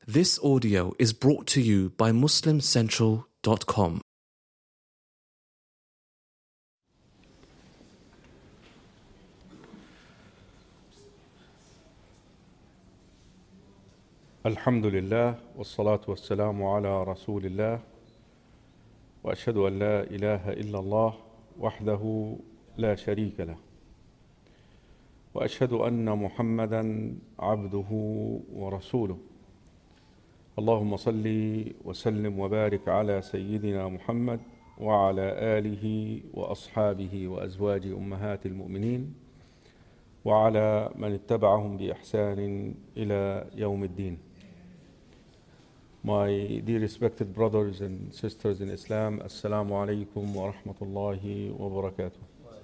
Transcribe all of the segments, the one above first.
This audio is brought to you by MuslimCentral.com. الحمد لله والصلاة والسلام على رسول الله وأشهد أن لا إله إلا الله وحده لا شريك له وأشهد أن محمدا عبده ورسوله اللهم صل وسلم وبارك على سيدنا محمد وعلى آله وأصحابه وأزواج أمهات المؤمنين وعلى من اتبعهم بإحسان إلى يوم الدين. My dear respected brothers and sisters in Islam, Assalamu alaikum wa rahmatullahi wa barakatuh.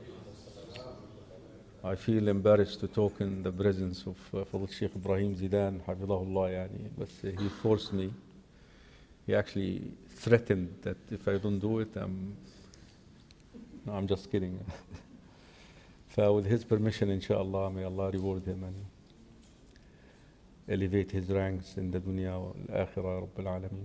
I feel embarrassed to talk in the presence of Fadl Sheikh Ibrahim Zidan, Hafidahullah, but he forced me. He actually threatened that if I don't do it, No, I'm just kidding. With his permission, inshallah, may Allah reward him and elevate his ranks in the dunya wal akhirah, Rabbil Alameen.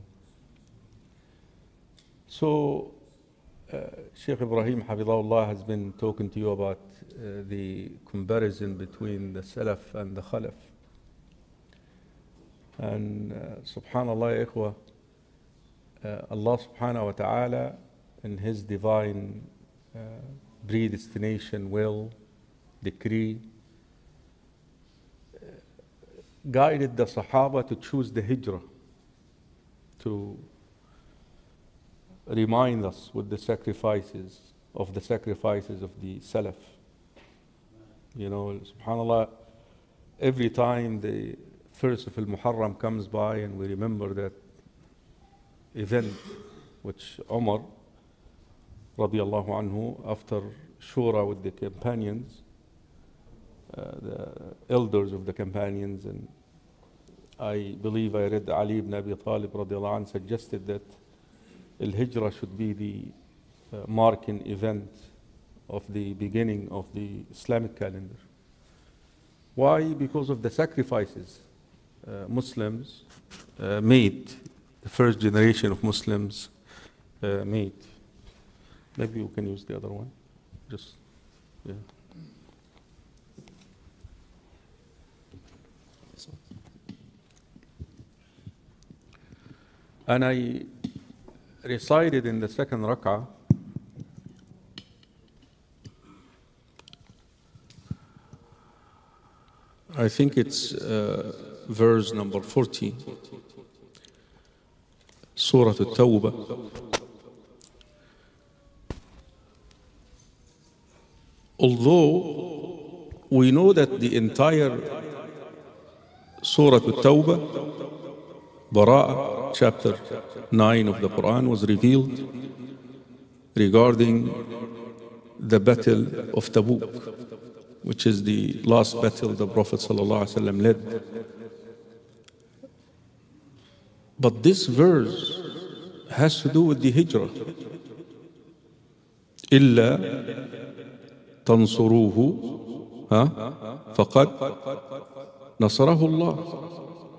So, Sheikh Ibrahim Hafidahullah has been talking to you about the comparison between the Salaf and the Khalaf. And subhanallah, ikhwah, Allah subhanahu wa ta'ala in His divine predestination, will, decree, guided the Sahaba to choose the Hijrah, to remind us with the sacrifices of the Salaf. You know, subhanallah, every time the first of Al-Muharram comes by and we remember that event which Umar radiallahu anhu, after Shura with the companions, the elders of the companions, and I believe I read Ali ibn Abi Talib radiallahu anhu suggested that Al-Hijrah should be the marking event of the beginning of the Islamic calendar. Why? Because of the sacrifices Muslims made, the first generation of Muslims made. Maybe we can use the other one. Yeah. And I recited in the second rak'ah I think it's verse number 40, Surah At-Tawbah. Although we know that the entire Surah At-Tawbah, Bara'ah, chapter 9 of the Quran, was revealed regarding the battle of Tabuk, which is the last battle the Prophet ﷺ led. But this verse has to do with the Hijrah. إِلَّا تَنْصُرُوهُ فَقَدْ نَصَرَهُ اللَّهُ.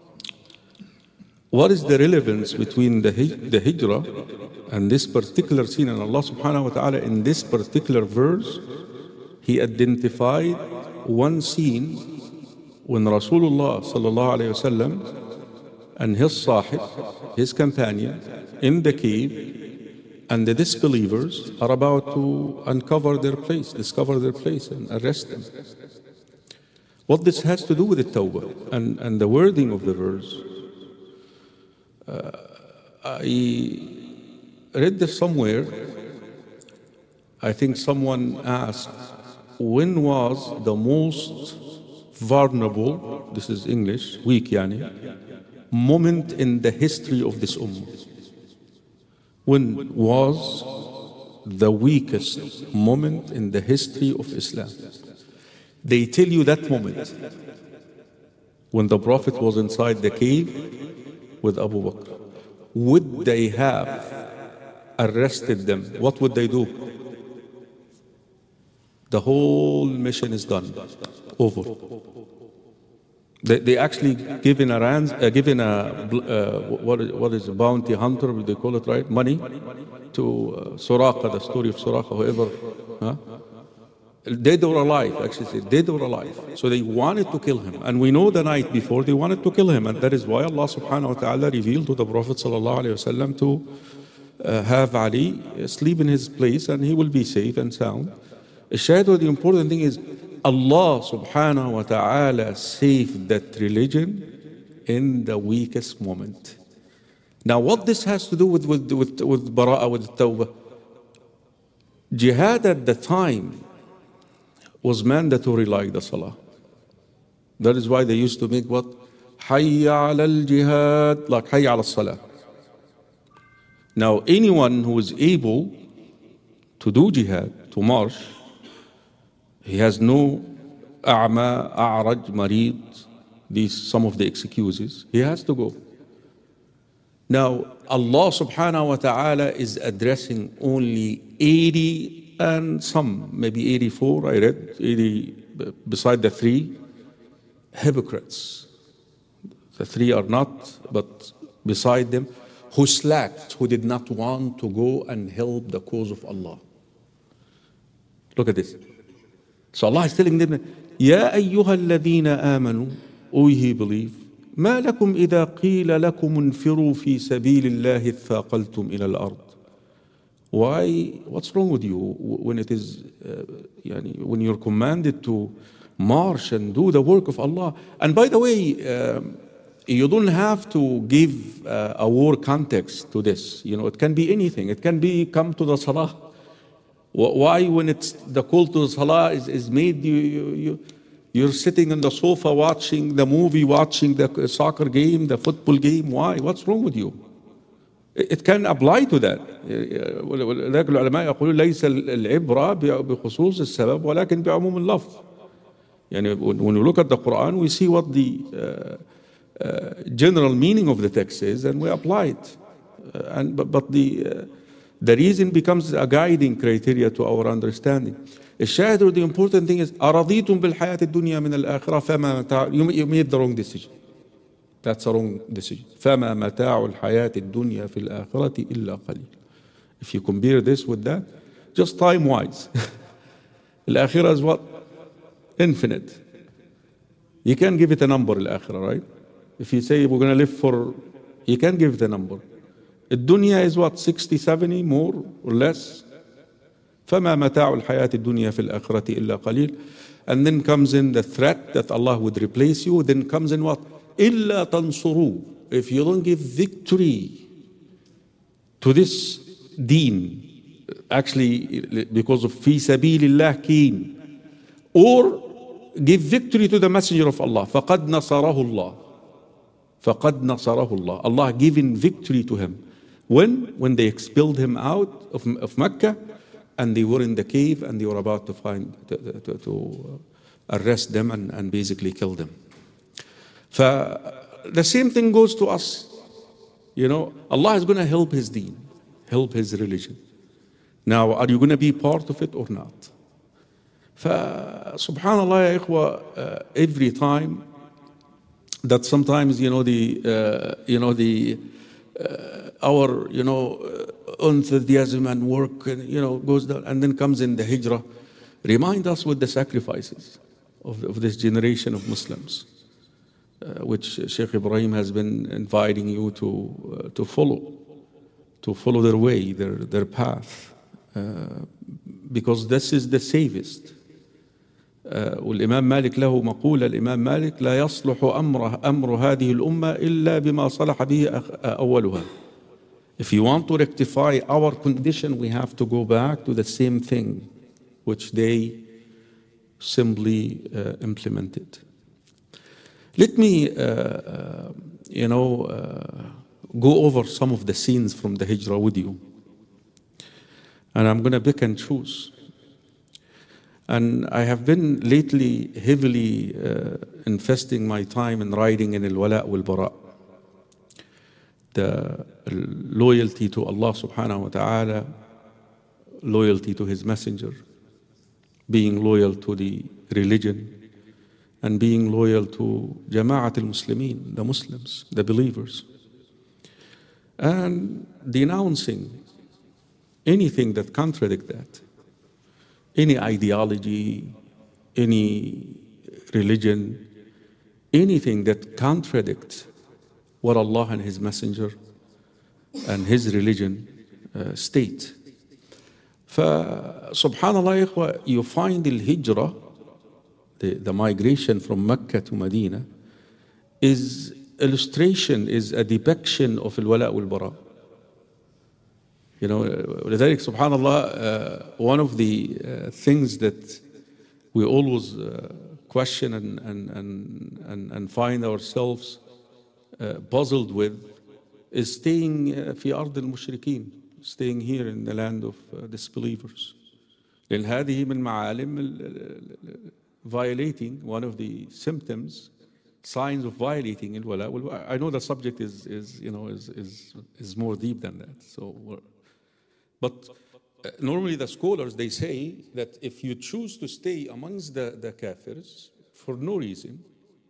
What is the relevance between the Hijrah and this particular scene? And Allah subhanahu wa ta'ala in this particular verse, He identified one scene when Rasulullah sallallahu alayhi wasallam and his sahib, his companion, in the cave, and the disbelievers are about to discover their place and arrest them. What this has to do with the Tawbah and the wording of the verse, I read this somewhere. I think someone asked, when was the most vulnerable, this is English, weak moment in the history of this ummah? When was the weakest moment in the history of Islam? They tell you that moment, when the Prophet was inside the cave with Abu Bakr. Would they have arrested them? What would they do? The whole mission is done, over. They actually given what is a bounty hunter, they call it, right? Money to Suraqa, the story of Suraqa, whoever, huh? Dead or alive, actually said, dead or alive. So they wanted to kill him. And we know the night before they wanted to kill him. And that is why Allah subhanahu wa ta'ala revealed to the Prophet sallallahu alayhi wasallam to have Ali sleep in his place and he will be safe and sound. The important thing is Allah subhanahu wa ta'ala saved that religion in the weakest moment. Now what this has to do with Bara'ah, with Tawbah? Jihad at the time was mandatory like the Salah. That is why they used to make what? Hayya ala al-jihad, like Hayya ala al-Salah. Now anyone who is able to do jihad, to march, he has no a'ma, a'raj, marid, these some of the excuses, he has to go. Now Allah subhanahu wa ta'ala is addressing only 80 and some, maybe 84, I read, 80 beside the 3 hypocrites. The 3 are not, but beside them, who slacked, who did not want to go and help the cause of Allah. Look at this. So Allah is telling them, Ya ayyuha alladhina amanu, O ye believe, ما لكم إذا قيل لكم انفروا في سبيل الله اثاقلتم إلى الأرض. Why? What's wrong with you when it is, when you're commanded to march and do the work of Allah? And by the way, you don't have to give a war context to this. It can be anything. It can be come to the Salah. Why, when it's the call to the Salah is made, you're sitting on the sofa watching the movie, watching the soccer game, the football game. Why? What's wrong with you? It can apply to that. لكن العلماء يقولون ليس العبرة بخصوص السبب ولكن بعموم اللفظ. When we look at the Quran, we see what the general meaning of the text is, and we apply it. But the reason becomes a guiding criteria to our understanding. الشاهد, the important thing is أرضيتم بالحياة الدنيا من الآخرة فما متاع. You made the wrong decision. That's a wrong decision. فما متاع الحياة الدنيا في الآخرة إلا قليل. If you compare this with that, just time-wise, الآخرة is what? Infinite. You can't give it a number, الآخرة, right? If you say we're going to live for, you can't give it a number. الدنيا is what? 60, 70, more or less. فما متاع الحياة الدنيا في الآخرة إلا قليل. And then comes in the threat that Allah would replace you. Then comes in what? إلا تنصروا. If you don't give victory to this deen, actually because of في سبيل الله كين, or give victory to the messenger of Allah, فقد نصره الله. فقد نصره الله. Allah giving victory to him. When they expelled him out of Mecca, and they were in the cave and they were about to arrest them and basically kill them. The same thing goes to us. Allah is going to help His deen, help His religion. Now, are you going to be part of it or not? Subhanallah, ya ikhwa, every time that sometimes, our enthusiasm and work goes down, and then comes in the hijrah. Remind us with the sacrifices of this generation of Muslims, which Sheikh Ibrahim has been inviting you to follow their way, their path, because this is the safest. والإمام مالك له مقولة، الإمام مالك لا يصلح أمر هذه الأمة إلا بما صلح به أولها. If you want to rectify our condition, we have to go back to the same thing which they simply implemented. Let me, go over some of the scenes from the Hijrah with you. And I'm going to pick and choose. And I have been lately heavily investing my time in writing in Al-Wala' wal-Bara'. The loyalty to Allah subhanahu wa ta'ala, loyalty to His messenger, being loyal to the religion, and being loyal to Jama'at al-Muslimin, the Muslims, the believers, and denouncing anything that contradicts that, any ideology, any religion, anything that contradicts what Allah and His Messenger and His religion state. فسبحان الله يا إخوة, you find الهجرة, the migration from Mecca to Medina, is illustration, is a depiction of الولاء والبراء. You know, لذلك سبحان الله, one of the things that we always question and find ourselves puzzled with is staying في أرض المشركين, staying here in the land of disbelievers. لأن هذه من معالم violating, one of the symptoms, signs of violating الولاء. I know the subject is more deep than that. So, but normally the scholars, they say that if you choose to stay amongst the kafirs for no reason,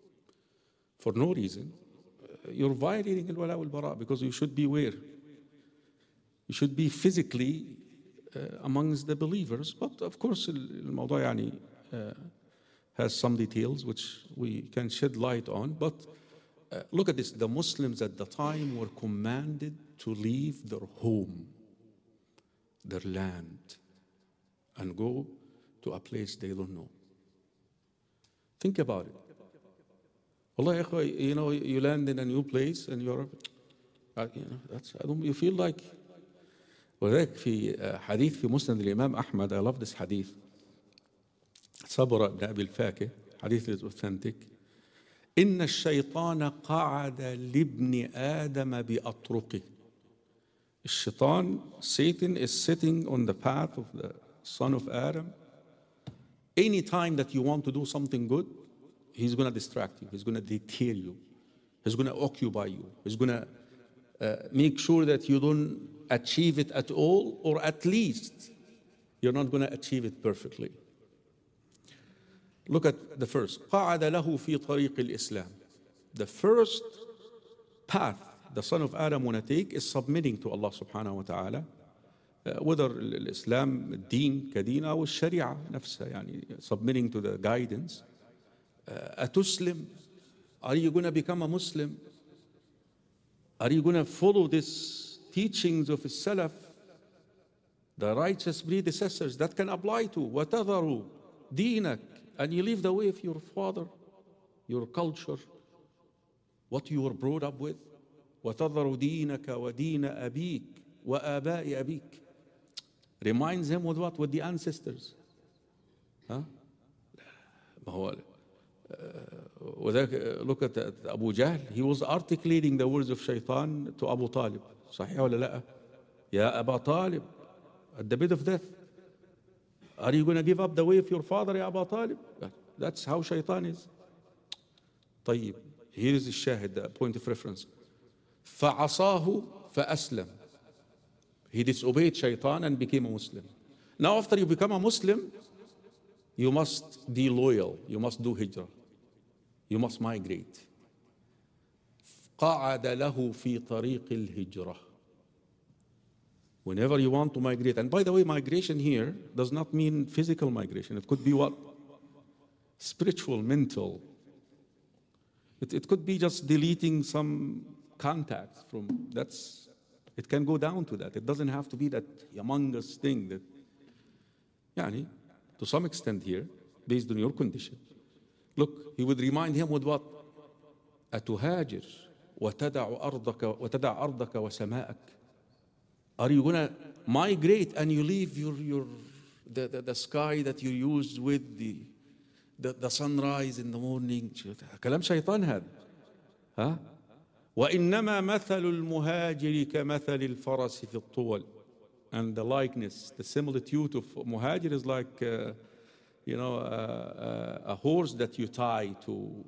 you're violating الولاء والبراء, because you should be where? You should be physically amongst the believers. But of course الموضوع يعني has some details which we can shed light on. But look at this, the Muslims at the time were commanded to leave their home, their land, and go to a place they don't know. Think about it. Allah, you know, you land in a new place and you're, you feel like. وذلك في حديث في مسند الإمام أحمد, I love this hadith, صبر بن أبي الفاكه, hadith is authentic. إن الشيطان قعد لابن آدم بأطرقه. الشيطان, Satan, is sitting on the path of the son of Adam. Any time that you want to do something good, he's going to distract you, he's going to deter you, he's going to occupy you, he's going to make sure that you don't achieve it at all, or at least you're not going to achieve it perfectly. Look at the first. قَعَدَ لَهُ فِي طَرِيقِ الْإِسْلَامِ. The first path the son of Adam want to take is submitting to Allah subhanahu wa ta'ala, whether الإسلام الدين كدين أو الشريعة نفسها, يعني submitting to the guidance. أتسلم? Are you going to become a Muslim? Are you going to follow this teachings of Salaf, the righteous predecessors that can apply to وَتَذَرُوا دِينَك, and you leave the way of your father, your culture, what you were brought up with. وَتَذَرُوا دِينَكَ وَدِينَ أَبِيكَ وَآبَاءِ أَبِيكَ. Reminds him with what? With the ancestors. Huh? Look at Abu Jahl. He was articulating the words of Shaitan to Abu Talib. صحيح ولا لا؟ يا أبا طالب, at the bed of death, are you going to give up the way of your father, يا أبا طالب? That's how Shaitan is. طيب, here is the shahid, the point of reference. فعصاه فأسلم. He disobeyed Shaitan and became a Muslim. Now after you become a Muslim, you must be loyal, you must do hijrah, you must migrate. قَعَدَ لَهُ فِي طَرِيقِ الْهِجْرَةِ. Whenever you want to migrate, and by the way, migration here does not mean physical migration. It could be what? Spiritual, mental. It could be just deleting some contacts from, it can go down to that. It doesn't have to be that humongous thing that, يعني, to some extent here, based on your condition. Look, he would remind him with what? أتهاجر وتدع أرضك وسماءك. Are you going to migrate and you leave the sky that you used with the sunrise in the morning? كلام شيطان هذا. ها؟ وإنما مثل المهاجر كمثل الفرس في الطول. And the likeness, the similitude of muhajir is like, a horse that you tie to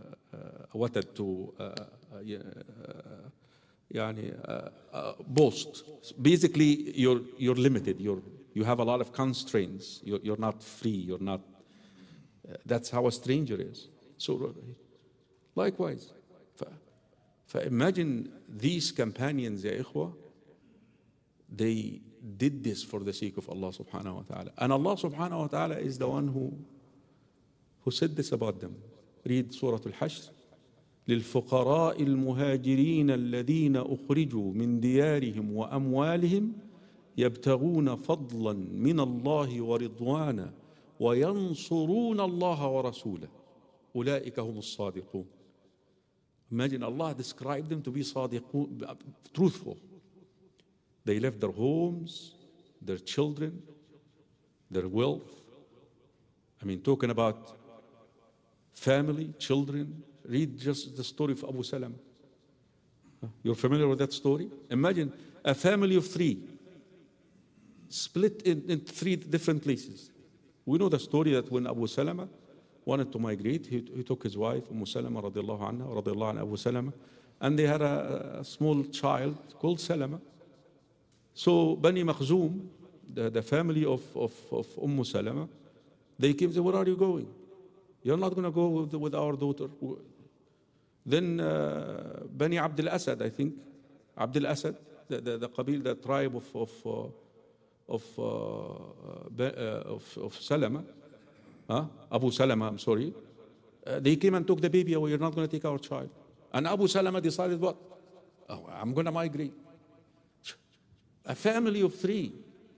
boast. Basically, you're limited. You have a lot of constraints. You're not free. You're not. That's how a stranger is. So likewise. Imagine these companions, ya ikhwa, they did this for the sake of Allah subhanahu wa ta'ala. And Allah subhanahu wa ta'ala is the one who said this about them. Read Surah Al-Hashr. للفقراء المهاجرين الذين أخرجوا من ديارهم وأموالهم يبتغون فضلا من الله ورضوانا وينصرون الله ورسوله أولئك هم الصادقون. Imagine Allah described them to be صادقون, truthful. They left their homes, their children, their wealth. I mean, talking about family, children. Read just the story of Abu Salama. You're familiar with that story? Imagine a family of three, split in three different places. We know the story that when Abu Salama wanted to migrate, he took his wife, Salama radiallahu anha, radiallahu anha Abu Salama, and they had a small child called Salama. So Bani Makhzoom, the family of Salama, they came and said, where are you going? You're not going to go with our daughter. Then Bani Abd al-Asad, I think, Abd al-Asad, the Qabil, the tribe of Salama, Abu Salama, I'm sorry, they came and took the baby away. You're not going to take our child. And Abu Salama decided what? Oh, I'm going to migrate. A family of three.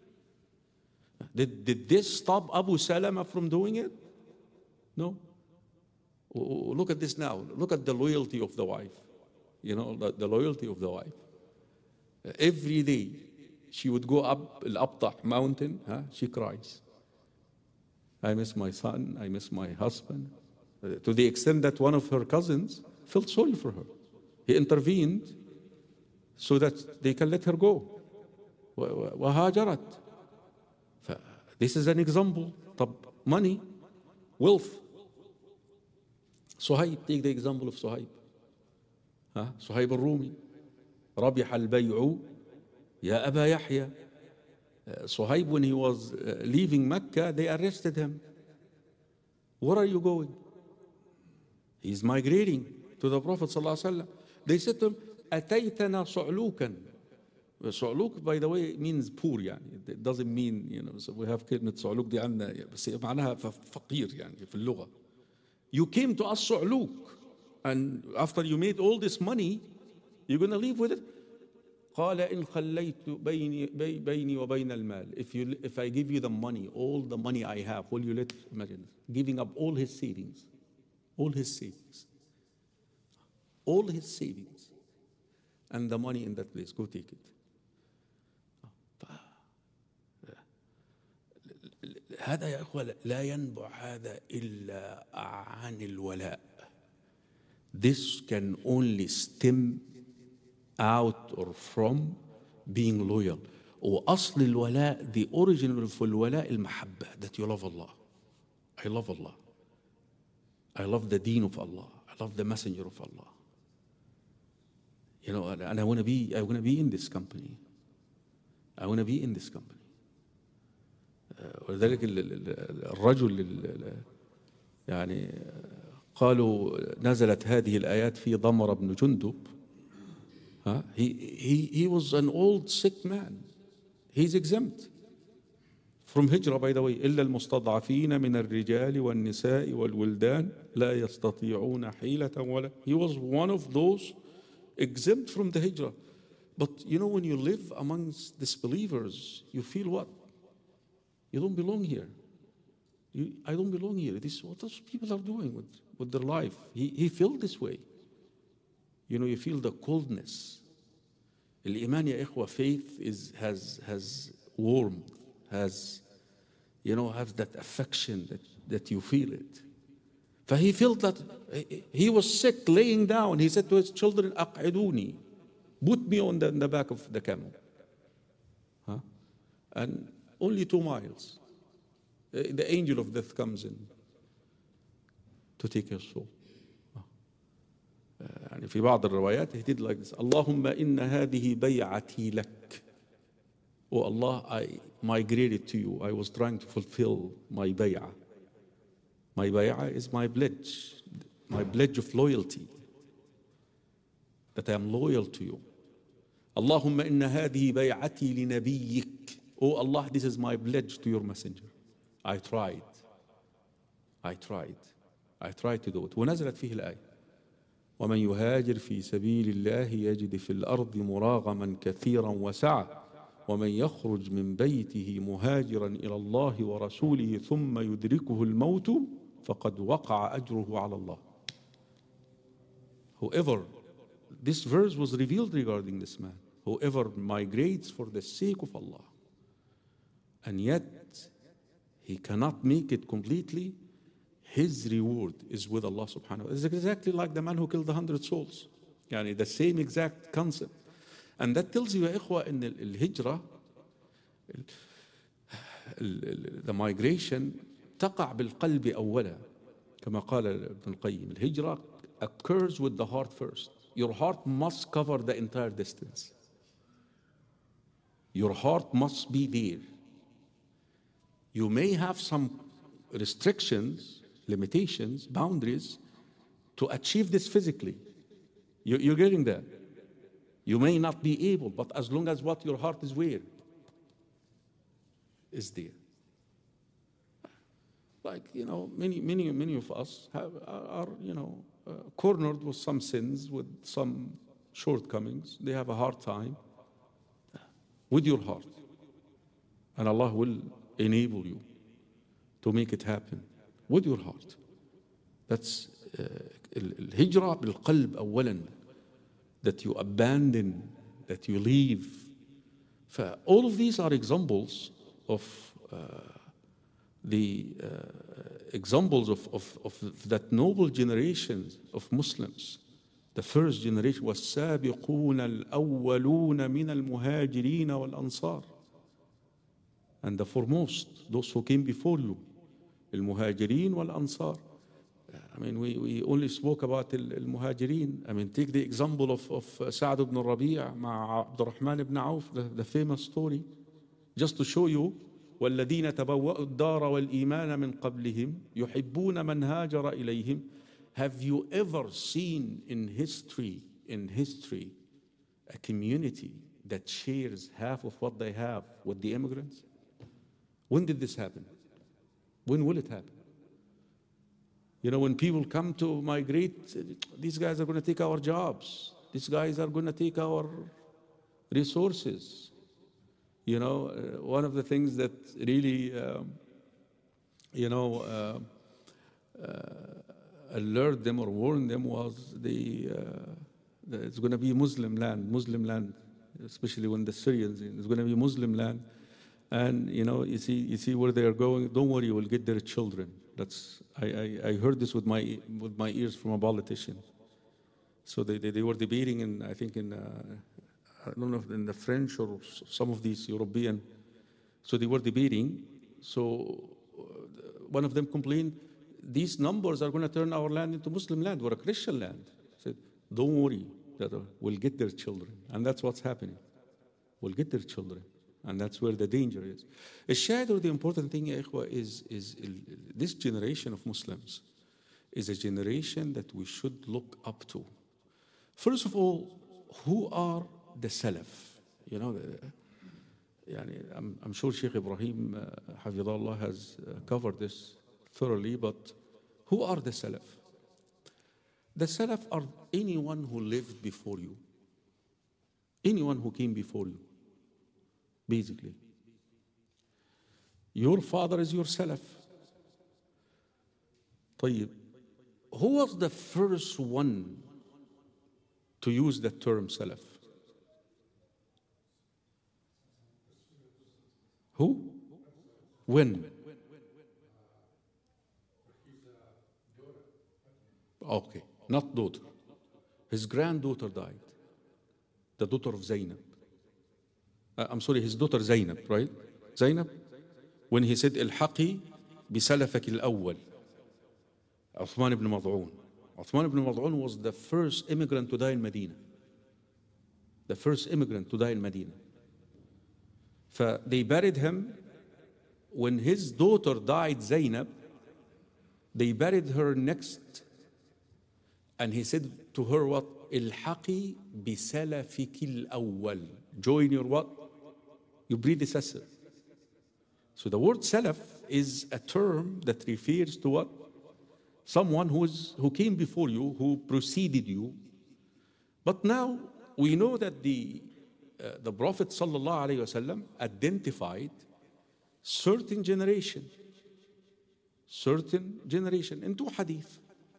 Did this stop Abu Salama from doing it? No. Look at this now. Look at the loyalty of the wife. You know, the loyalty of the wife. Every day she would go up Al-Abtah mountain, she cries. I miss my son, I miss my husband. To the extent that one of her cousins felt sorry for her. He intervened so that they can let her go. وهاجرت. This is an example. Money, wealth. Suhaib, take the example of Suhaib. Suhaib al-Rumi. ربح البيع يا أبا يحيى. Suhaib, when he was leaving Mecca, they arrested him. Where are you going? He's migrating to the Prophet ﷺ. They said to him, أتيتنا صعلوكا. صعلوك, by the way, means poor. يعني. It doesn't mean, you know, so we have كلمة صعلوك دي عندنا بس معناها فقير يعني في اللغة. You came to us صعلوك, and after you made all this money, you're going to leave with it. قال إن خليت بيني وبين المال. If I give you the money, all the money I have, will you let? Imagine giving up all his savings, and the money in that place. Go take it. هذا يا إخوة لا ينبع هذا إلا عن الولاء. This can only stem out or from being loyal. وأصل الولاء, the origin of الولاء المحبة, that you love Allah. I love Allah. I love the deen of Allah. I love the messenger of Allah. You know, and I want to be in this company. I want to be in this company. ولذلك الرجل يعني قالوا نزلت هذه الآيات في ضمر بن جندب. He was an old sick man. He's exempt from hijrah, by the way. إلا المستضعفين من الرجال والنساء والولدان لا يستطيعون حيلة ولا. He was one of those exempt from the hijrah. But you know, when you live amongst disbelievers, you feel what? You don't belong here. I don't belong here. This is what those people are doing with their life. He felt this way. You know, you feel the coldness. الإيمان يا إخوة, faith has warmth, has that affection that you feel it. فhe felt that he was sick, laying down. He said to his children, أقعدوني, put me on the back of the camel. And only 2 miles, the angel of death comes in to take his soul. يعني في بعض الروايات he did like this. اللهم إن هذه بيعتي لك. Oh Allah, I migrated to you. I was trying to fulfill my bay'ah. My bay'ah is my pledge. my pledge of loyalty, that I am loyal to you. Allahumma inna hadihi bay'ati li nabiyyik. Oh Allah, this is my pledge to your messenger. I tried to do it. ونزلت فيه الآية ومن يهاجر في سبيل الله يجد في الأرض مراغما كثيرا وسعة ومن يخرج من بيته مهاجرا إلى الله ورسوله ثم يدركه الموت فقد وقع أجره على الله. Whoever, this verse was revealed regarding this man, whoever migrates for the sake of Allah and yet he cannot make it completely, his reward is with Allah subhanahu wa ta'ala. It's exactly like the man who killed 100 souls. Yani the same exact concept. And that tells you, يا إخوة, in الهجرة, the migration تقع بالقلب أولا. كما قال ابن القيم, الهجرة occurs with the heart first. Your heart must cover the entire distance. Your heart must be there. You may have some restrictions, limitations, boundaries to achieve this physically. You're getting that. You may not be able, but as long as what your heart is where is there. Like, many of us are cornered with some sins, with some shortcomings. They have a hard time with your heart. And Allah will enable you to make it happen with your heart. That's الهجرة بالقلب أولا, that you abandon, that you leave. All of these are examples of examples of that noble generation of Muslims. The first generation was السابقون الأولون من المهاجرين والأنصار. And the foremost, those who came before you, المهاجرين والأنصار. I mean, we only spoke about المهاجرين. I mean, take the example of Sa'd ibn Rabi' مع عبد الرحمن ibn Auf, the famous story, just to show you. والذين تبوأوا الدار والإيمان من قبلهم يحبون من هاجر إليهم. Have you ever seen in history, a community that shares half of what they have with the immigrants? When did this happen? When will it happen? When people come to migrate, these guys are going to take our jobs. These guys are going to take our resources. One of the things that really, alert them or warn them was that it's going to be Muslim land, especially when the Syrians, it's going to be Muslim land. And, you see where they are going. Don't worry, you will get their children. I heard this with my ears from a politician. So they were debating, I don't know if in the French or some of these European. So they were debating. So one of them complained, these numbers are going to turn our land into Muslim land. We're a Christian land. I said, don't worry, we'll get their children. And that's what's happening. We'll get their children. And that's where the danger is. الشاهد, or the important thing, يا إخوة, is this generation of Muslims is a generation that we should look up to. First of all, who are the Salaf? I'm sure Sheikh Ibrahim Hafidhullah has covered this thoroughly, but who are the Salaf? The Salaf are anyone who lived before you, anyone who came before you, basically. Your father is your Salaf. طيب, who was the first one to use the term Salaf? Who? When? Okay, not daughter. His granddaughter died. The daughter of Zainab. I'm sorry, his daughter Zainab, right? Zainab? When he said, الحقي بسلفك الأول. Uthman ibn Mad'un. Uthman ibn Mad'un was the first immigrant to die in Medina. The first immigrant to die in Medina. They buried him. When his daughter died, Zainab, they buried her next And he said to her what? Ilhaqi bisalafiki al-awwal. Join your what? Your predecessor. So the word salaf is a term that refers to what? Someone who came before you, who preceded you. But now we know that the Prophet sallallahu alaihi wasallam identified certain generation in two hadith.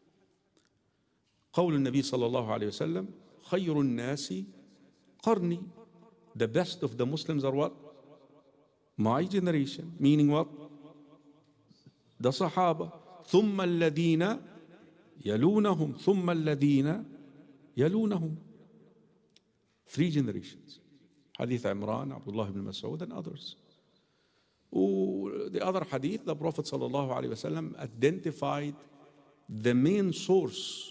قول النبي صلى الله عليه وسلم خير الناس قرني. The best of the Muslims are what? My generation. Meaning what? The Sahaba. ثم الذين يلونهم ثم الذين يلونهم. 3 generations. Hadith Imran, Abdullah ibn Mas'ud and others. The other hadith, the Prophet sallallahu alaihi wasallam identified the main source.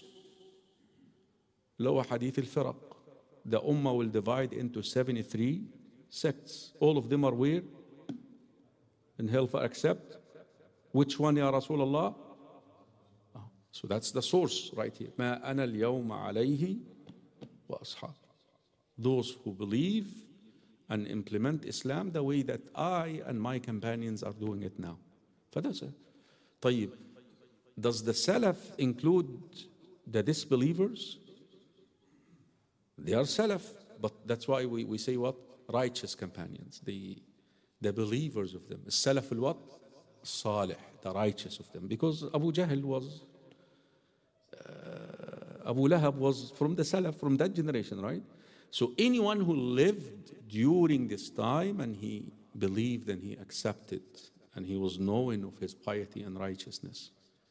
Lower hadith al-firaq. The ummah will divide into 73 sects. All of them are where? In hellfire, except which one, ya Rasulullah? So that's the source right here. ما أنا اليوم عليه وأصحاب. Those who believe and implement Islam the way that I and my companions are doing it now. فدthat's it. طيب, does the Salaf include the disbelievers? They are Salaf, but that's why we say what? Righteous companions, the believers of them. Salaf al-what? Salih, the righteous of them. Because Abu Jahl was, Abu Lahab was from the Salaf, from that generation, right? So anyone who lived during this time and he believed and he accepted and he was knowing of his piety and righteousness.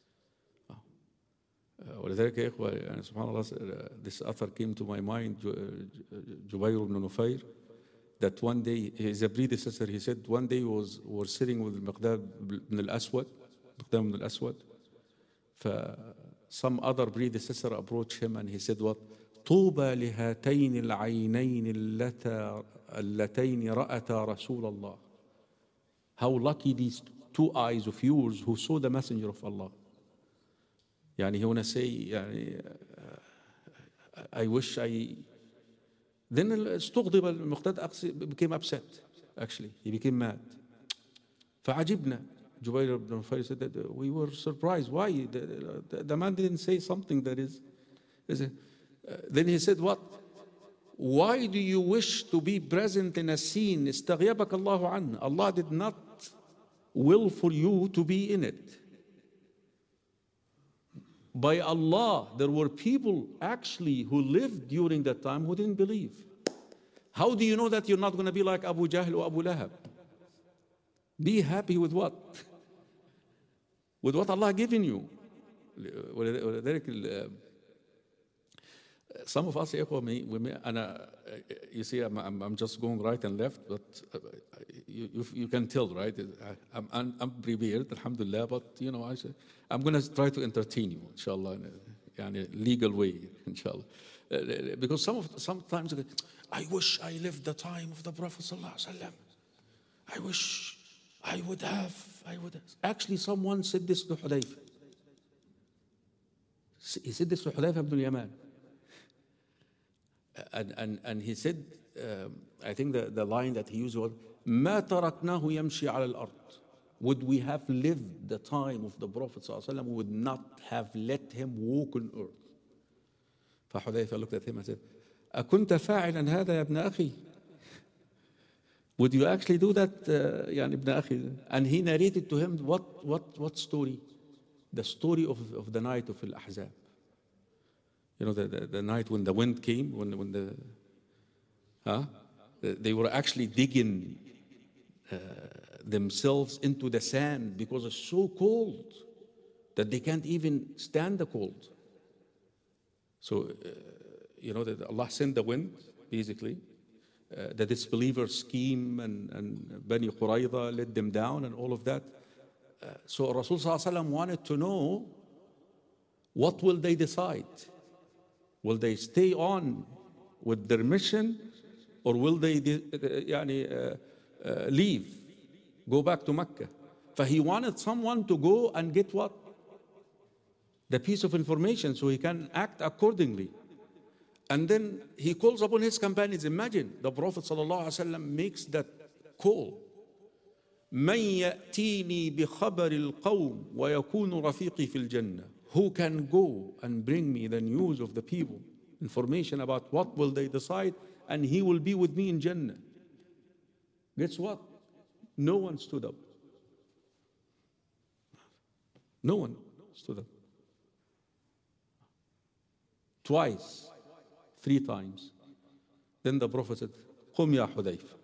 ولذلك يا إخوة يعني سبحان الله, this author came to my mind, Jubayr ibn Nufayr, that one day, his predecessor, he said one day was sitting with Miqdad ibn al-Aswad, some other predecessor approached him and he said what? طوبى لهاتين العينين اللتين رأتا رسول الله. How lucky these 2 eyes of yours who saw the messenger of Allah. يعني he wanna say يعني I wish I. Then استغضب المقتدى, became upset. Actually, he became mad. فعجبنا. Jubayr ibn Nufayr said that we were surprised. Why? The man didn't say something that is then he said what? Why do you wish to be present in a scene? استغيبك الله عنه. Allah did not will for you to be in it. By Allah, there were people actually who lived during that time who didn't believe. How do you know that you're not going to be like Abu Jahl or Abu Lahab? Be happy with what? With what Allah given you. Some of us, you see, I'm just going right and left, but you can tell, right? I'm prepared, alhamdulillah, but I'm going to try to entertain you, inshallah, in a legal way, inshallah. Because sometimes I wish I lived the time of the Prophet sallallahu alaihi wasallam. I wish I would have. Actually, someone said this to Hudayfa. He said this to Hudayfa ibn al-Yaman. And he said, I think the line that he used was, ما تركناه يمشي على الأرض. Would we have lived the time of the Prophet ﷺ, we would not have let him walk on earth. فحذيفة looked at him and said, أكنت فاعلا هذا يا ابن أخي? Would you actually do that, يعني ابن أخي? And he narrated to him what story? The story of the night of Al-Ahzab. The night when the wind came, when they were actually digging themselves into the sand because it's so cold that they can't even stand the cold. So, that Allah sent the wind, basically. The disbelievers scheme and Bani Qurayza let them down and all of that. So Rasul Sallallahu Alaihi Wasallam wanted to know, what will they decide? Will they stay on with their mission, or will they leave, go back to Mecca? For he wanted someone to go and get what? the piece of information so he can act accordingly. And then he calls upon his companions. Imagine the Prophet ﷺ makes that call. من يأتيني بخبر القوم ويكون رفيقي في الجنة. Who can go and bring me the news of the people, information about what will they decide, and he will be with me in Jannah. Guess what? No one stood up. No one stood up. Twice, 3 times. Then the Prophet said, قم يا حذيفة.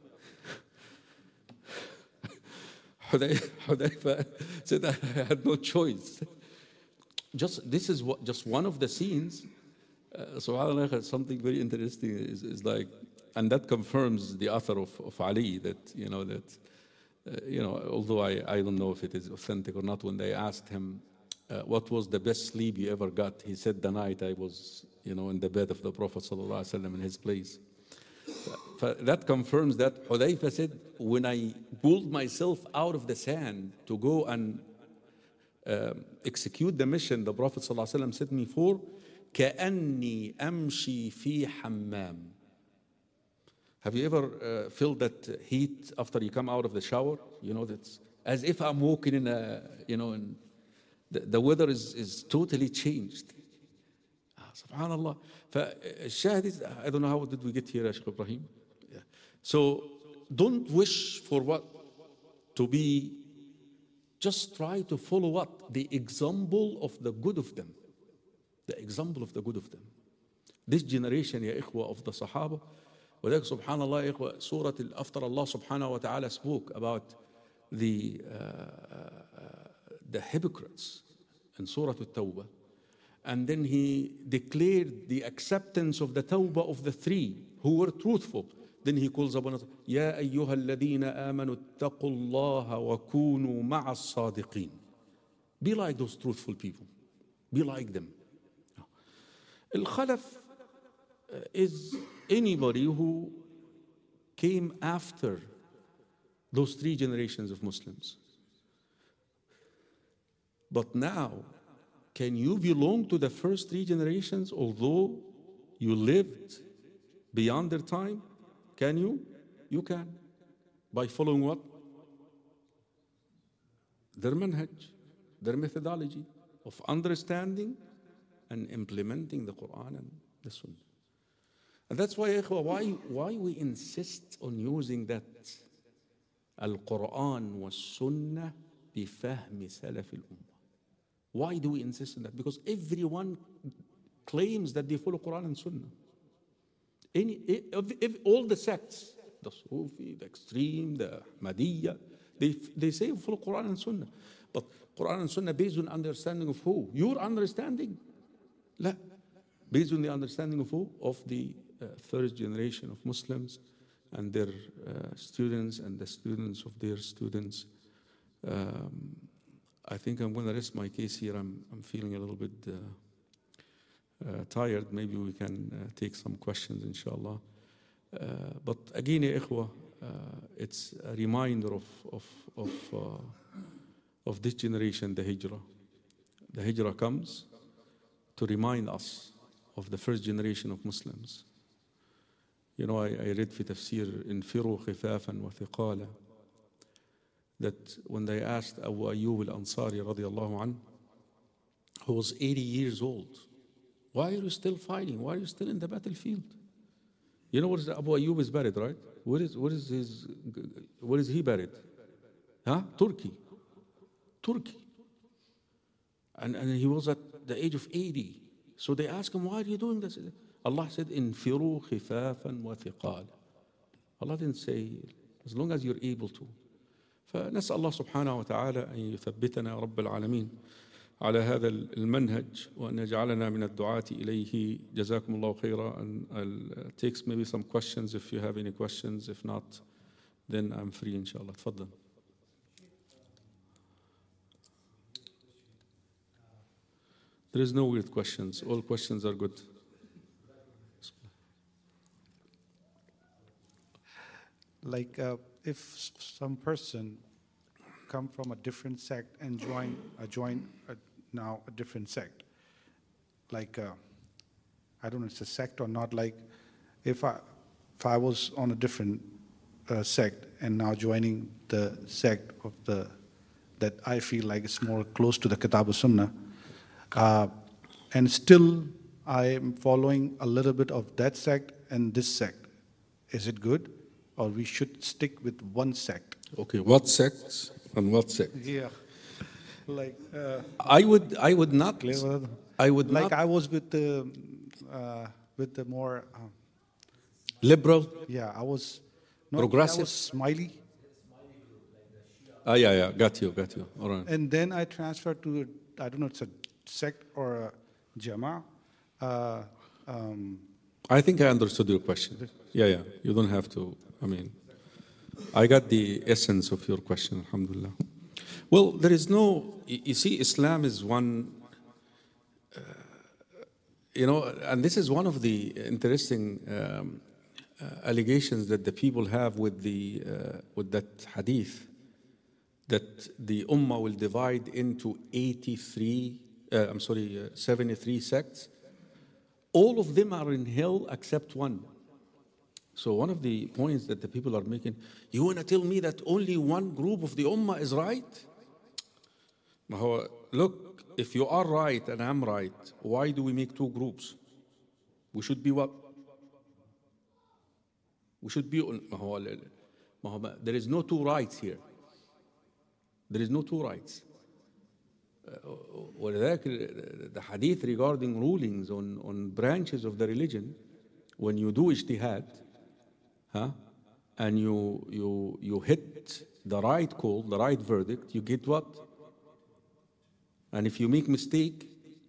Hudayfa said, I had no choice. This is just one of the scenes. SubhanAllah, something very interesting is like, and that confirms the author of Ali that, although I don't know if it is authentic or not, when they asked him, what was the best sleep you ever got? He said, the night I was, in the bed of the Prophet ﷺ in his place. That confirms that. Hudayfa said, when I pulled myself out of the sand to go and execute the mission the Prophet ﷺ set me for, كأني أمشي في حمام. Have you ever felt that heat after you come out of the shower? That's as if I'm walking in in the weather is totally changed. Subhanallah. فالشاهد is, I don't know how did we get here, Shaykh Ibrahim. Yeah. So don't wish for what to be. Just try to follow what? The example of the good of them. The example of the good of them. This generation, ya ikhwa, of the Sahaba. وذلك سبحان الله يا إخوة, Surah after Allah subhanahu wa ta'ala spoke about the hypocrites in Surah At-Tawbah. And then he declared the acceptance of the tawbah of the 3 who were truthful. Then he calls upon us, يا أيها الذين آمنوا اتقوا الله وكونوا مع الصادقين. Be like those truthful people. Be like them. Al-Khalaf is anybody who came after those 3 generations of Muslims. But now, can you belong to the first 3 generations although you lived beyond their time? Can you? You can. By following what? Their manhaj, their methodology of understanding and implementing the Quran and the Sunnah. And that's why, ikhwa, why we insist on using that Al-Quran was Sunnah بفهم سلف الأمة. Why do we insist on that? Because everyone claims that they follow Quran and Sunnah. All the sects, the Sufi, the extreme, the Ahmadiyya, they say follow Quran and Sunnah. But Quran and Sunnah based on understanding of who? Your understanding? لا. Based on the understanding of who? Of the first generation of Muslims and their students and the students of their students. I think I'm going to rest my case here. I'm feeling a little bit tired. Maybe we can take some questions, inshallah. But again, ya ikhwa, it's a reminder of this generation, the Hijrah. The Hijrah comes to remind us of the first generation of Muslims. I read في تفسير انفروا خفافا وثقالا, that when they asked Abu Ayyub al-Ansari radiyallahu anhu, who was 80 years old, why are you still fighting? Why are you still in the battlefield? You know where Abu Ayyub is buried, right? Where is he buried? Turkey. And he was at the age of 80. So they asked him, why are you doing this? Allah said, انفروا خفافا وثقالا. Allah didn't say, as long as you're able to. فنسأل الله سبحانه وتعالى أن يثبتنا يا رب العالمين على هذا المنهج وأن يجعلنا من الدعاة إليه. جزاكم الله خيرا. And I'll take maybe some questions if you have any questions. If not, then I'm free inshallah. تفضل. There is no weird questions. All questions are good. Like if some person come from a different sect and join now a different sect, like I don't know, it's a sect or not. Like if I was on a different sect and now joining the sect of that I feel like it's more close to the Kitab al-Sunnah, and still I am following a little bit of that sect and this sect. Is it good, or we should stick with one sect? Okay, what sects and what sect? Yeah, like I would not. clever. I would Like not. I was with the more Liberal. yeah, I was not Progressive? I was Smiley, Ah, yeah. Got you. All right. and then I transferred to I don't know, it's a sect or a Jama. I think I understood your question. Yeah. You don't have to. I mean, I got the essence of your question, alhamdulillah. Well, there is no, you see, Islam is one, and this is one of the interesting allegations that the people have with that hadith, that the ummah will divide into 73 sects. All of them are in hell except one. So one of the points that the people are making, you want to tell me that only one group of the ummah is right? Look, if you are right and I'm right, why do we make two groups? We should be what? We should be, there is no two rights here. There is no two rights. The hadith regarding rulings on branches of the religion, when you do ijtihad, and you hit the right call, the right verdict, you get what? And if you make mistake,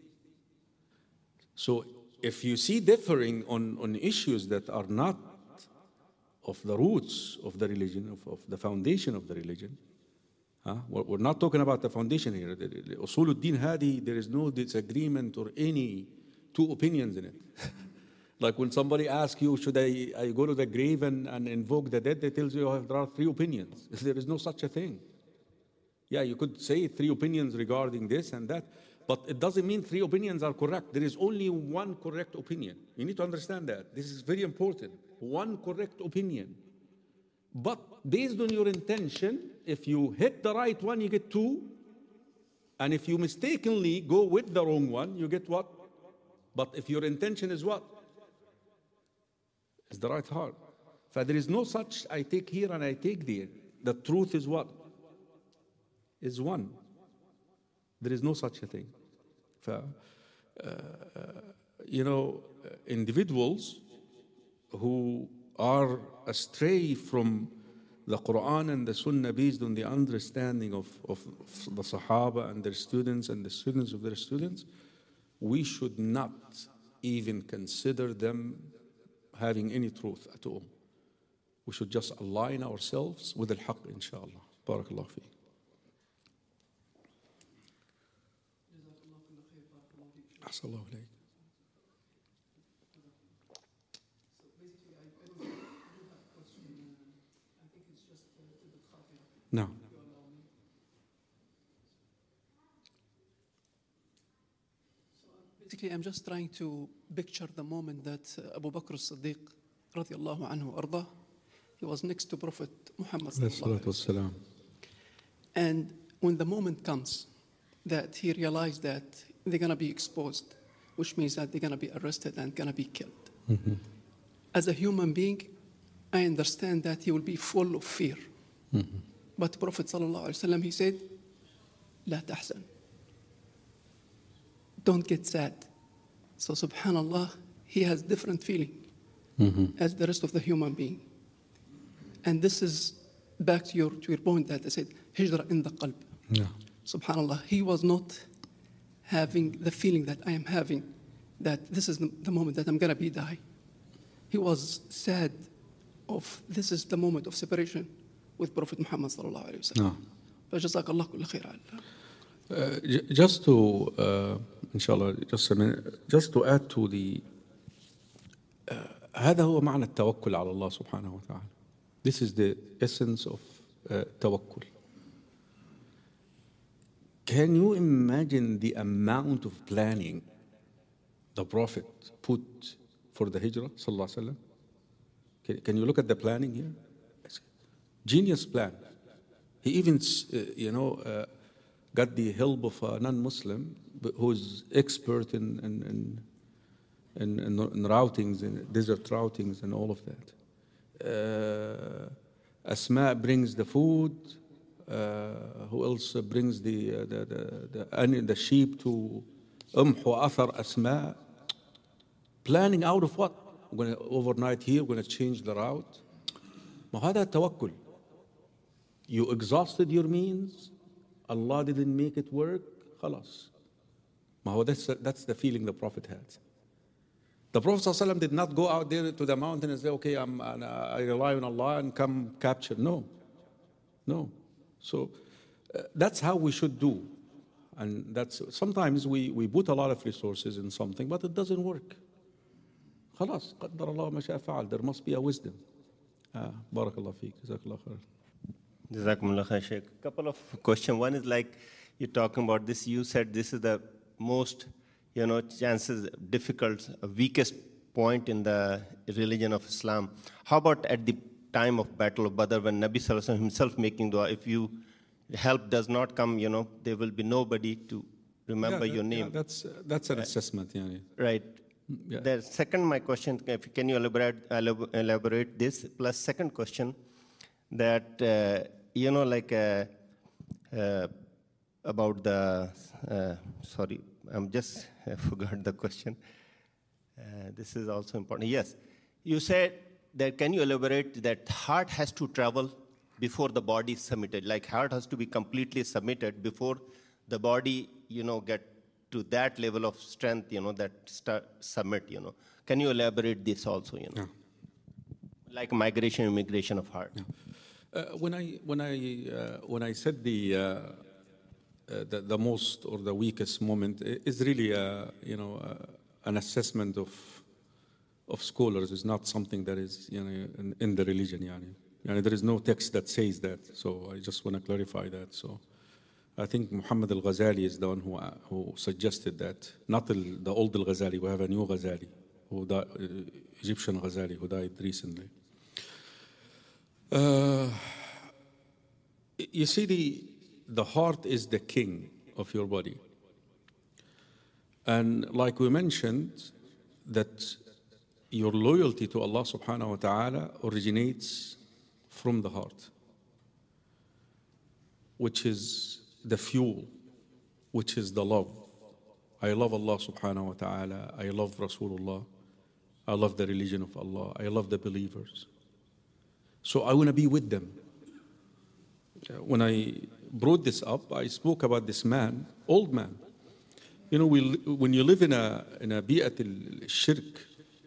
so if you see differing on issues that are not of the roots of the religion, of the foundation of the religion, we're not talking about the foundation here. Usul al-Din hadi, there is no disagreement or any two opinions in it. Like when somebody asks you, should I go to the grave and invoke the dead, they tell you there are three opinions. There is no such a thing. Yeah, you could say three opinions regarding this and that, but it doesn't mean three opinions are correct. There is only one correct opinion. You need to understand that. This is very important. One correct opinion. But based on your intention, if you hit the right one, you get two. And if you mistakenly go with the wrong one, you get what? But if your intention is what? It's the right heart. So there is no such, I take here and I take there. The truth is what? Is one. There is no such a thing. Individuals who are astray from the Quran and the Sunnah based on the understanding of the Sahaba and their students and the students of their students, we should not even consider them having any truth at all. We should just align ourselves with al-haq, inshallah. Barakallah fi. Ahsanallahu alayk. No. Basically, I'm just trying to picture the moment that Abu Bakr as-Siddiq, radiallahu anhu ardah, he was next to Prophet Muhammad sallallahu alaihi wasallam. And when the moment comes that he realized that they're going to be exposed, which means that they're going to be arrested and going to be killed. Mm-hmm. As a human being, I understand that he will be full of fear. Mm-hmm. But Prophet sallallahu alaihi wasallam, he said, "La tahzan." Don't get sad. So subhanallah, he has different feeling as the rest of the human being. And this is back to your point that I said, hijra in the qalb. Yeah. Subhanallah, he was not having the feeling that I am having, that this is the moment that I'm going to be die. He was sad of this is the moment of separation with Prophet Muhammad sallallahu alaihi wasallam. فجزاك الله كل خير. Just to, inshallah, just a minute, just to add to the, هذا هو معنى التوكل على الله سبحانه وتعالى. This is the essence of tawakkul. Can you imagine the amount of planning the Prophet put for the Hijrah, sallallahu alaihi wasallam? Can you look at the planning here? Genius plan. He even, got the help of a non-Muslim who's expert in routings, in desert routings, and all of that. Asma brings the food. Who else brings the sheep to Athar Asma? Planning out of what? We're going to overnight here, we're going to change the route. ما هذا التوكل. You exhausted your means, Allah didn't make it work, خلاص. ما هو that's the feeling the Prophet had. The Prophet ﷺ did not go out there to the mountain and say, okay, I rely on Allah and come capture. No. So that's how we should do. And that's sometimes we put a lot of resources in something, but it doesn't work. خلاص قدر الله ما شاء فعل. There must be a wisdom. بارك الله فيك. جزاك الله خير. Jazakumullah khair, Sheikh. Couple of questions. One is like you're talking about this. You said this is the most, chances difficult, weakest point in the religion of Islam. How about at the time of Battle of Badr when Nabi Sallallahu Alaihi Wasallam himself making dua? If help does not come, there will be nobody to remember your name. Yeah, that's an assessment. Yeah. Right. Yeah. The second, my question, can you elaborate this? Plus, second question, that about the sorry, I forgot the question. This is also important. Yes, you said that. Can you elaborate that heart has to travel before the body is submitted? Like heart has to be completely submitted before the body, get to that level of strength, that submit. Can you elaborate this also? Yeah. Like migration, immigration of heart. Yeah. When I said the most or the weakest moment is really an assessment of scholars. Is not something that is in the religion. There is no text that says that. So I just want to clarify that. So I think Muhammad al-Ghazali is the one who suggested that, not the old al-Ghazali. We have a new Ghazali, Egyptian Ghazali, who died recently. You see, the heart is the king of your body. And like we mentioned, that your loyalty to Allah subhanahu wa ta'ala originates from the heart, which is the fuel, which is the love. I love Allah subhanahu wa ta'ala. I love Rasulullah. I love the religion of Allah. I love the believers. So I want to be with them. When I brought this up, I spoke about this man, old man. When you live in a bi'at al-shirk,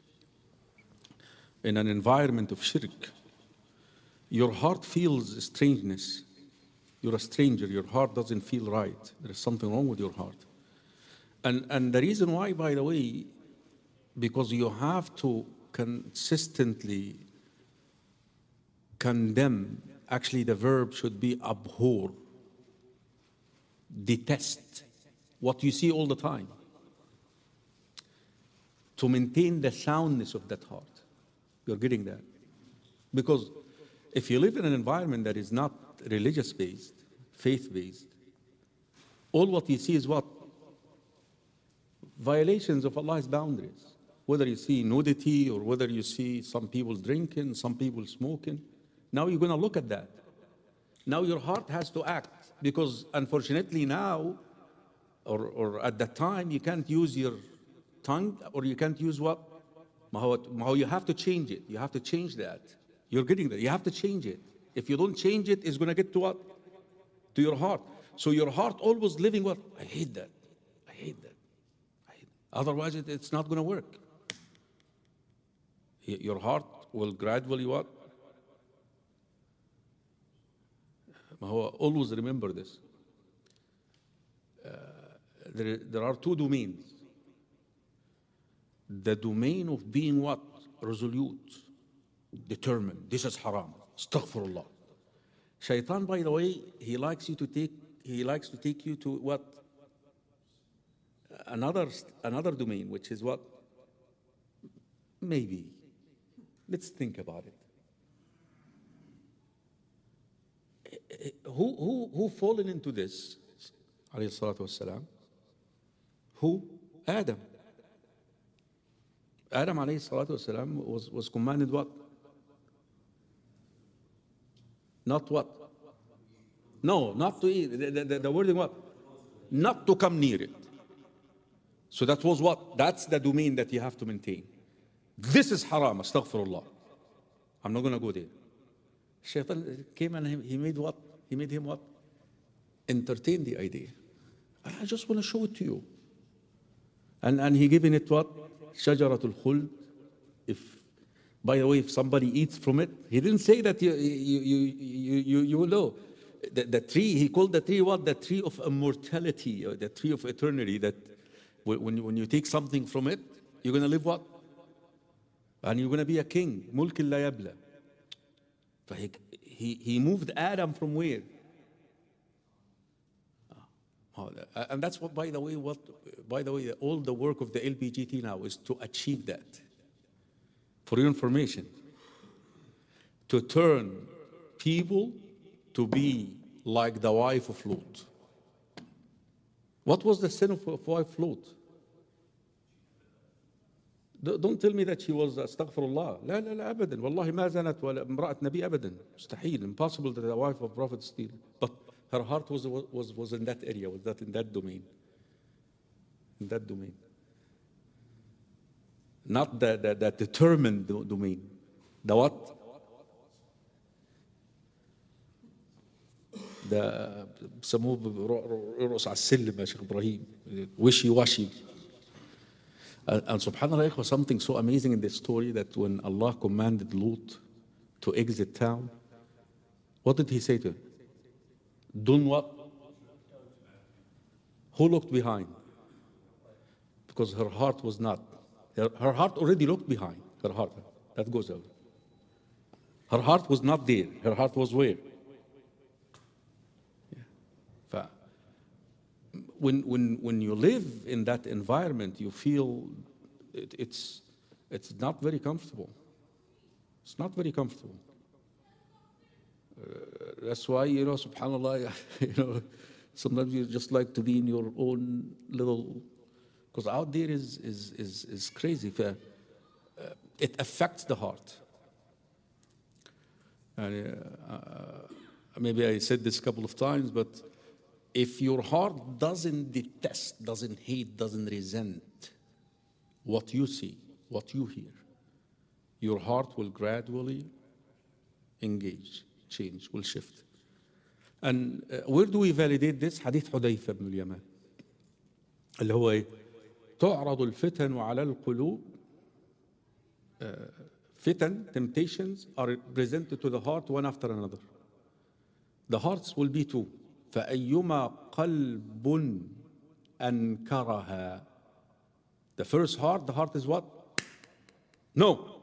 in an environment of shirk, your heart feels strangeness. You're a stranger. Your heart doesn't feel right. There is something wrong with your heart. And the reason why, by the way, because you have to consistently condemn. Actually, the verb should be abhor, detest, what you see all the time, to maintain the soundness of that heart. You're getting that? Because if you live in an environment that is not religious-based, faith-based, all what you see is what? Violations of Allah's boundaries. Whether you see nudity or whether you see some people drinking, some people smoking. Now you're going to look at that. Now your heart has to act, because unfortunately now, or at that time, you can't use your tongue, or you can't use what? How you have to change it. You have to change that. You're getting that. You have to change it. If you don't change it, it's going to get to what? To your heart. So your heart always living what? I hate that. I hate that. I hate that. Otherwise, it's not going to work. Your heart will gradually what? Always remember this. There are two domains. The domain of being what? Resolute, determined. This is haram. Astaghfirullah. Shaitan, by the way, he likes to take you to what? another domain, which is what? Maybe. Let's think about it. Who fallen into this? Alayhi salatu wassalam. Who? Adam. Adam alayhi salatu wasalam was commanded what? Not what? No, not to eat. The wording what? Not to come near it. So that was what? That's the domain that you have to maintain. This is haram, astaghfirullah. I'm not going to go there. Shaitan came and he made what? He made him what? Entertain the idea. I just want to show it to you. And he given it what? Shajaratul Khuld. By the way, if somebody eats from it, he didn't say that you will know. The tree, he called the tree what? The tree of immortality, or the tree of eternity, that when you take something from it, you're going to live what? And you're going to be a king. Mulk la yabla. He moved Adam from where? And that's what, by the way, all the work of the LBGT now is to achieve that. For your information, to turn people to be like the wife of Lot. What was the sin of wife Lot? Don't tell me that she was astaghfirullah. لا لا لا أبدا. والله ما زنت ولا امرأة نبي أبدا. مستحيل. Impossible that the wife of Prophet steal. But her heart was in that area, in that domain. In that domain. Not the determined domain. The what? The بسموه يرقص على السلم يا شيخ إبراهيم. Wishy washy. And subhanAllah, something so amazing in this story, that when Allah commanded Lut to exit town, what did he say to him? Don't what? Who looked behind? Because her heart was not. Her heart already looked behind. Her heart. That goes out. Her heart was not there. Her heart was where? Yeah. When you live in that environment, you feel it's not very comfortable. It's not very comfortable. That's why, subhanAllah, sometimes you just like to be in your own little, because out there is crazy. It affects the heart. And maybe I said this a couple of times, but if your heart doesn't detest, doesn't hate, doesn't resent what you see, what you hear, your heart will gradually engage, change, will shift. And where do we validate this? حديث حذيفة بن اليمان اللي هو ايه؟ تعرض الفتن على القلوب. Fitan, temptations are presented to the heart one after another. The hearts will be two. فأيما قلب أنكرها. The first heart, the heart is what? No.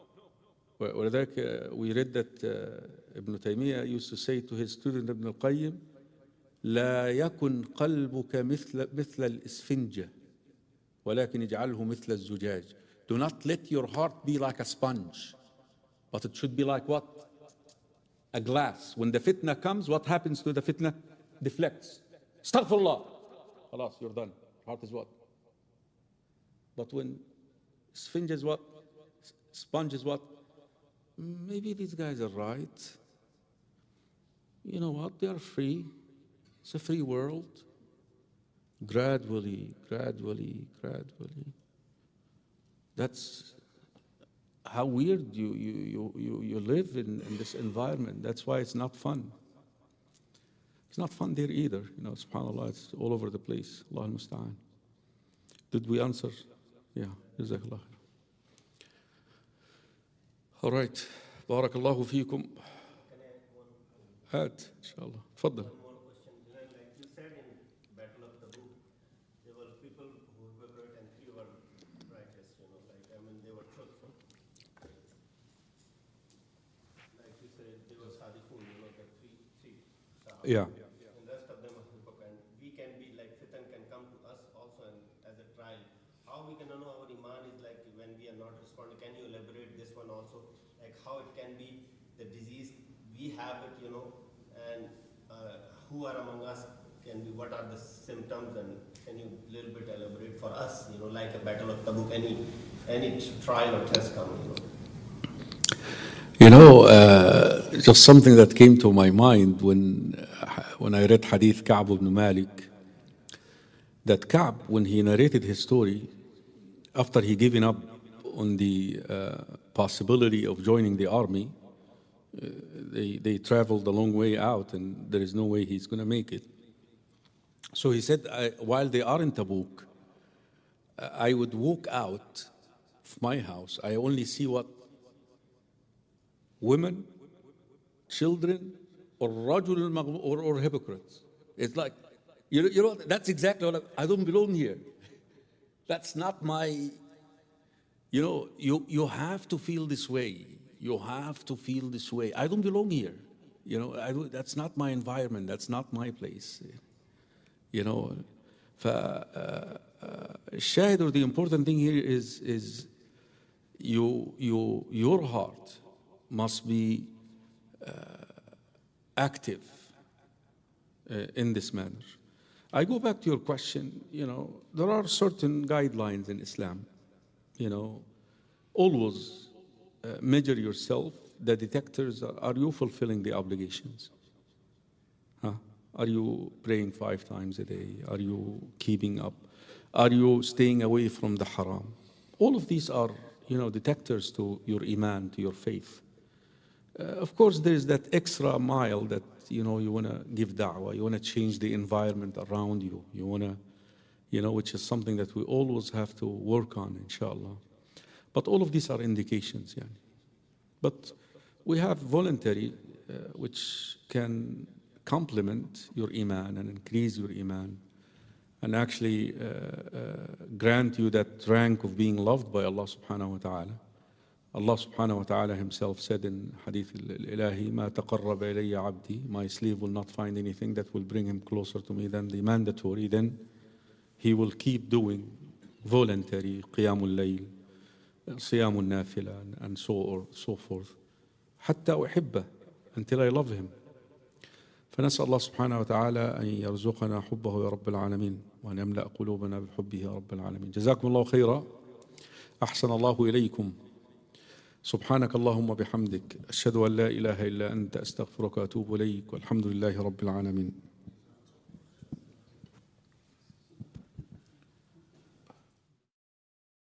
ولذلك we read that Ibn Taymiyyah used to say to his student Ibn al-Qayyim, لا يكن قلبك مثل الإسفنجة ولكن اجعله مثل الزجاج. Do not let your heart be like a sponge, but it should be like what? A glass. When the fitna comes, what happens to the fitna? Deflects. Astaghfirullah. Khalas, you're done. Heart is what? But when sponge is what? Sponge is what? Maybe these guys are right. You know what? They are free. It's a free world. Gradually. That's how weird you live in this environment. That's why it's not fun. It's not fun there either. SubhanAllah, it's all over the place. Allah al-Musta'an. Did we answer? Yeah. Jazakallah khair. All right. Barakallahu feekum. هات إن شاء الله. تفضل. And Yeah. the rest of them are hypocrite. And we can be like, fitan can come to us also, and are not responding. Can you elaborate this one also? Like how it can be the disease, we have it, and who are among us can be, what are the symptoms, and can you a little bit elaborate for us, like a Battle of Tabuk, any trial or test coming, Just something that came to my mind when I read Hadith Ka'b ibn Malik, that Ka'b, when he narrated his story, after he given up on the possibility of joining the army, they traveled a long way out, and there is no way he's going to make it. So he said, while they are in Tabuk, I would walk out of my house. I only see what? Women, children, or hypocrites. It's like, that's exactly what I don't belong here. That's not my, you have to feel this way. You have to feel this way. I don't belong here. That's not my environment. That's not my place. الشاهد, or the important thing here is your heart must be active in this manner. I go back to your question. There are certain guidelines in Islam. Always measure yourself. The detectors, are you fulfilling the obligations? Are you praying 5 times a day? Are you keeping up? Are you staying away from the haram? All of these are, detectors to your iman, to your faith. Of course, there's that extra mile that, you want to give da'wah. You want to change the environment around you. You want to, which is something that we always have to work on, inshallah. But all of these are indications, yani. But we have voluntary, which can complement your iman and increase your iman, and actually grant you that rank of being loved by Allah subhanahu wa ta'ala. Allah subhanahu wa ta'ala himself said in Hadith al-Ilahi, مَا تَقَرَّبَ إِلَيَّ عَبْدِي, my slave will not find anything that will bring him closer to me than the mandatory. Then he will keep doing voluntary, قيام الليل, صيام النافلة, and so forth. حتى أحبه, until I love him. فنسأل الله سبحانه وتعالى أن يرزقنا حبه يا رب العالمين، وأن يملأ قلوبنا بحبه يا رب العالمين. جزاكم الله خيرا. أحسن الله إليكم. سبحانك اللهم بحمدك، أشهد أن لا إله إلا أنت، أستغفرك وأتوب إليك، والحمد لله رب العالمين.